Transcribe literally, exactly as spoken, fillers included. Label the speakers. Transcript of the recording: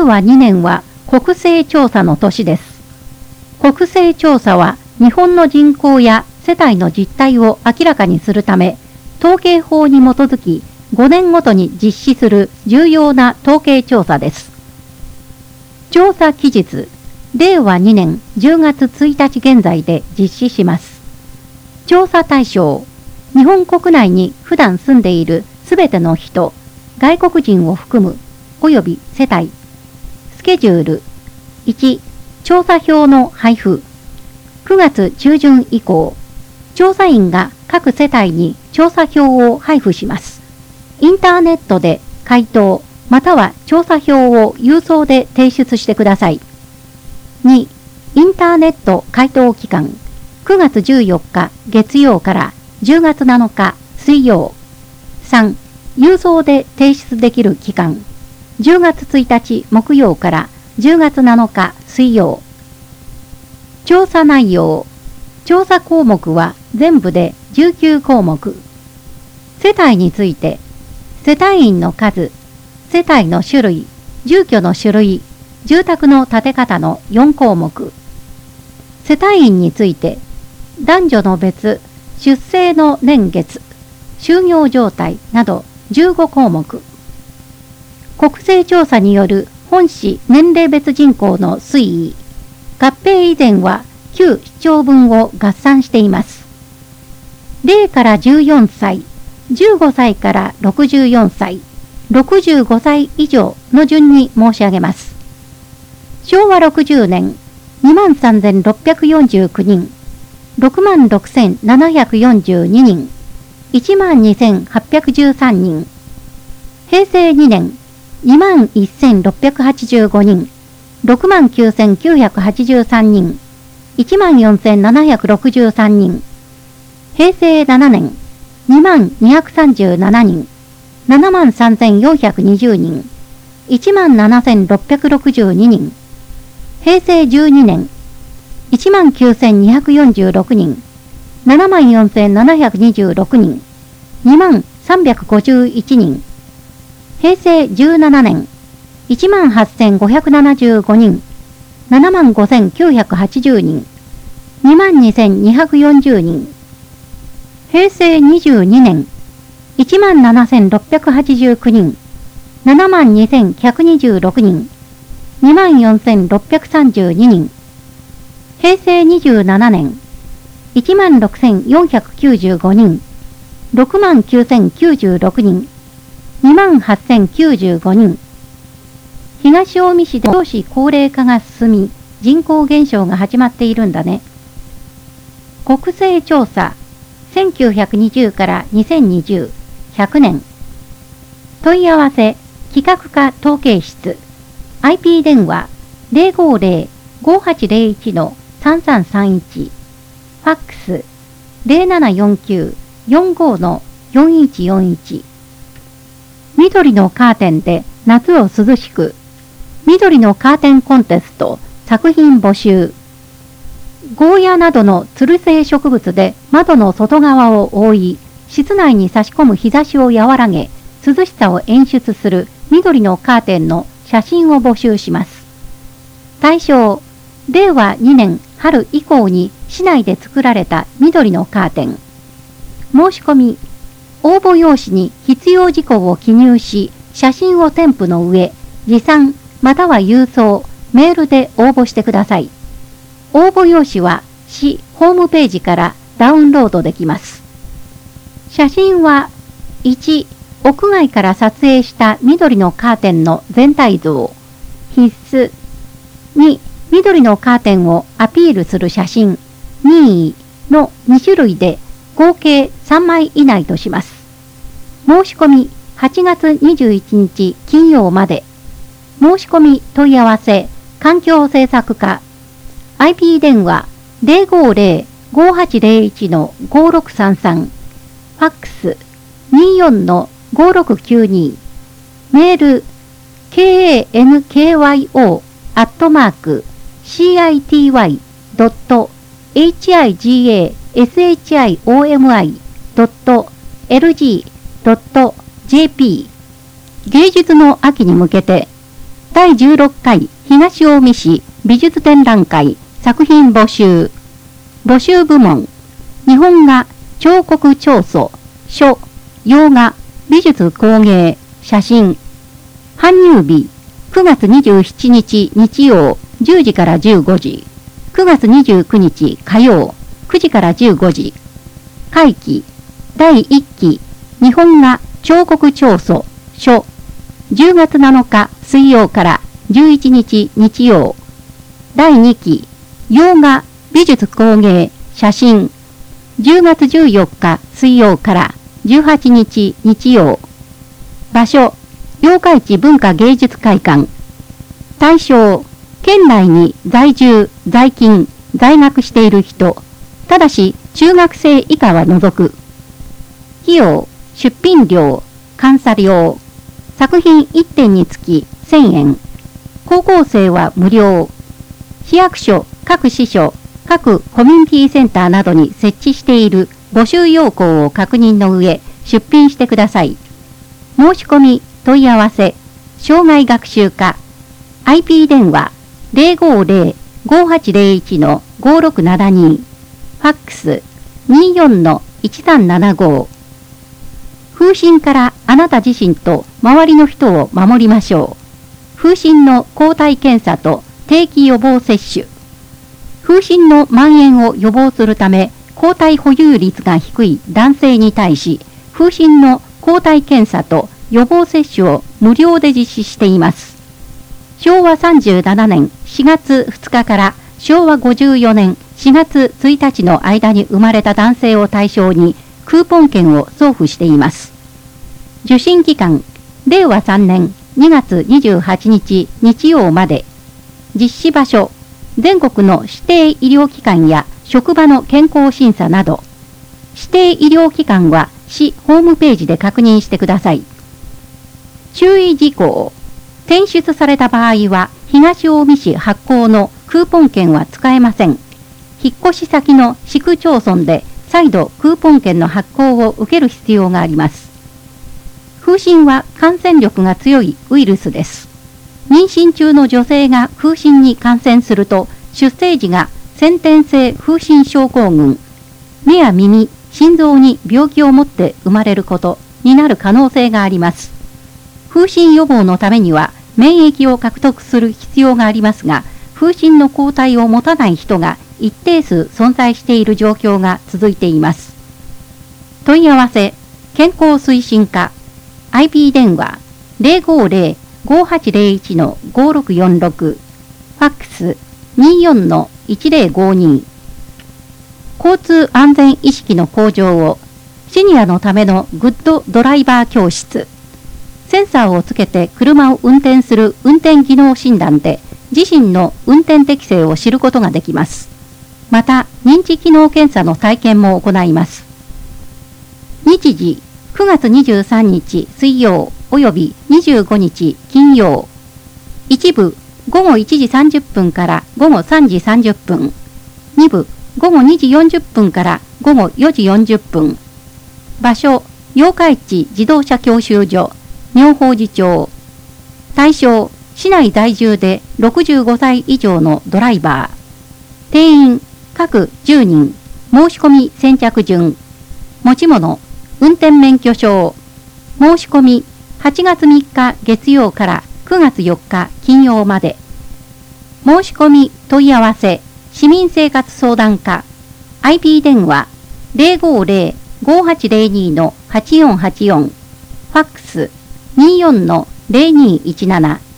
Speaker 1: れいわにねんは国勢調査の年です。国勢調査は日本の人口や世帯の実態を明らかにするため、統計法に基づきごねんごとに実施する重要な統計調査です。調査期日、れいわにねんじゅうがつついたち現在で実施します。調査対象、日本国内に普段住んでいるすべての人、外国人を含む、及び世帯。スケジュール。いち、調査票の配布。くがつちゅうじゅん以降、調査員が各世帯に調査票を配布します。インターネットで回答、または調査票を郵送で提出してください。に、インターネット回答期間、くがつじゅうよっか月曜からじゅうがつなのか水曜。さん、郵送で提出できる期間、じゅうがつついたち木曜からじゅうがつなのか水曜。調査内容、調査項目は全部でじゅうきゅうこうもく。世帯について、世帯員の数、世帯の種類、住居の種類、住宅の建て方のよんこうもく。世帯員について、男女の別、出生の年月、就業状態などじゅうごこうもく。国勢調査による本市年齢別人口の推移、合併以前は旧市町分を合算しています。れいからじゅうよんさい、じゅうごさいからろくじゅうよんさい、ろくじゅうごさい以上の順に申し上げます。しょうわろくじゅうねん、にまんさんぜんろっぴゃくよんじゅうきゅうにん、ろくまんろくせんななひゃくよんじゅうににん、いちまんにせんはっぴゃくじゅうさんにん。へいせいにねん、にまんせんろっぴゃくはちじゅうごにん、ろくまんきゅうせんきゅうひゃくはちじゅうさんにん、いちまんよんせんななひゃくろくじゅうさんにん。へいせいななねん、にまんにひゃくさんじゅうななにん、ななまんさんぜんよんひゃくにじゅうにん、いちまんななせんろっぴゃくろくじゅうににん。へいせいじゅうにねん、いちまんきゅうせんにひゃくよんじゅうろくにん、ななまんよんせんななひゃくにじゅうろくにん、にまんさんびゃくごじゅういちにん。へいせいじゅうななねん、いちまんはっせんごひゃくななじゅうごにん、ななまんごせんきゅうひゃくはちじゅうにん、にまんにせんにひゃくよんじゅうにん。へいせいにじゅうにねん、いちまんななせんろっぴゃくはちじゅうきゅうにん、ななまんにせんひゃくにじゅうろくにん、にまんよんせんろっぴゃくさんじゅうににん。へいせいにじゅうななねん、いちまんろくせんよんひゃくきゅうじゅうごにん、ろくまんきゅうせんきゅうじゅうろくにん、にまんはっせんきゅうじゅうごにん。東近江市で少子高齢化が進み、人口減少が始まっているんだね。国勢調査、せんきゅうひゃくにじゅうからにせんにじゅう、ひゃくねん。問い合わせ、企画課統計室、アイピー 電話 ゼロごゼロ ごはちゼロいち さんさんさんいち、ファックス ゼロななよんきゅう よんご よんいちよんいち。緑のカーテンで夏を涼しく、緑のカーテンコンテスト作品募集。ゴーヤなどのつる性植物で窓の外側を覆い、室内に差し込む日差しを和らげ、涼しさを演出する緑のカーテンの写真を募集します。対象、れいわにねん春以降に市内で作られた緑のカーテン。申し込み、応募用紙に必要事項を記入し、写真を添付の上、持参または郵送、メールで応募してください。応募用紙は市ホームページからダウンロードできます。写真はいち、屋外から撮影した緑のカーテンの全体像。必須。に、緑のカーテンをアピールする写真。任意のにしゅるいで合計さんまい以内とします。申し込みはちがつにじゅういちにち金曜まで。申し込み問い合わせ環境政策課 アイピー 電話 ゼロごゼロ ごはちゼロいち ごろくさんさん、ファックス にじゅうよん ごろくきゅうに、メール ケーエーエヌケーワイオー アットマーク シーアイティーワイ ドット エイチアイジーエーエスエイチアイオーエムアイ ドット エルジー ドット ジェーピー。 芸術の秋に向けてだいじゅうろっかい東近江市美術展覧会作品募集。募集部門。日本画、彫刻彫塑、書、洋画、美術工芸、写真。搬入日、くがつにじゅうしちにち日曜じゅうじからじゅうごじ。くがつにじゅうくにち火曜くじからじゅうごじ。会期、だいいっき日本画、彫刻彫塑、書。じゅうがつなのか水曜からじゅういちにち日曜。だいにき洋画、美術工芸、写真。じゅうがつじゅうよっか水曜からじゅうはちにち日曜。場所、八日市文化芸術会館。対象、県内に在住、在勤、在学している人。ただし、中学生以下は除く。費用、出品料、監査料。作品いってんにつきせんえん。高校生は無料。市役所、各支所、各コミュニティセンターなどに設置している募集要項を確認の上、出品してください。申し込み、問い合わせ、障害学習課、アイピー 電話 ゼロごゼロ ごはちゼロいち ごろくななに、ファックス にじゅうよん いちさんななご。風疹からあなた自身と周りの人を守りましょう。風疹の抗体検査と定期予防接種。風疹の蔓延を予防するため、抗体保有率が低い男性に対し、風疹の抗体検査と予防接種を無料で実施しています。しょうわさんじゅうななねんしがつふつかからしょうわごじゅうよねんしがつついたちの間に生まれた男性を対象にクーポン券を送付しています。受診期間、れいわさんねんにがつにじゅうはちにち日曜まで。実施場所、全国の指定医療機関や職場の健康審査など。指定医療機関は市ホームページで確認してください。注意事項。転出された場合は東近江市発行のクーポン券は使えません。引っ越し先の市区町村で再度クーポン券の発行を受ける必要があります。風疹は感染力が強いウイルスです。妊娠中の女性が風疹に感染すると、出生時が先天性風疹症候群、目や耳、心臓に病気を持って生まれることになる可能性があります。風疹予防のためには免疫を獲得する必要がありますが、風疹の抗体を持たない人が一定数存在している状況が続いています。問い合わせ、健康推進課、アイピー 電話 ゼロごゼロ ごはちゼロいち ごろくよんろく、ファックス にじゅうよん いちゼロごに。交通安全意識の向上を、シニアのためのグッドドライバー教室。センサーをつけて車を運転する運転技能診断で自身の運転適性を知ることができます。また、認知機能検査の体験も行います。日時、くがつにじゅうさんにち水曜およびにじゅうごにち金曜。一部、ごごいちじさんじゅっぷんからごごさんじさんじゅっぷん。二部、ごごにじよんじゅっぷんからごごよじよんじゅっぷん。場所、八日市自動車教習所、妙法寺町。対象、市内在住でろくじゅうごさい以上のドライバー。定員、各じゅうにん。申し込み先着順。持ち物、運転免許証。申し込み、はちがつみっか月曜からくがつよっか金曜まで。申し込み問い合わせ、市民生活相談課、アイピー 電話 ゼロごゼロ ごはちゼロに はちよんはちよん、ファックス にじゅうよん ゼロにいちなな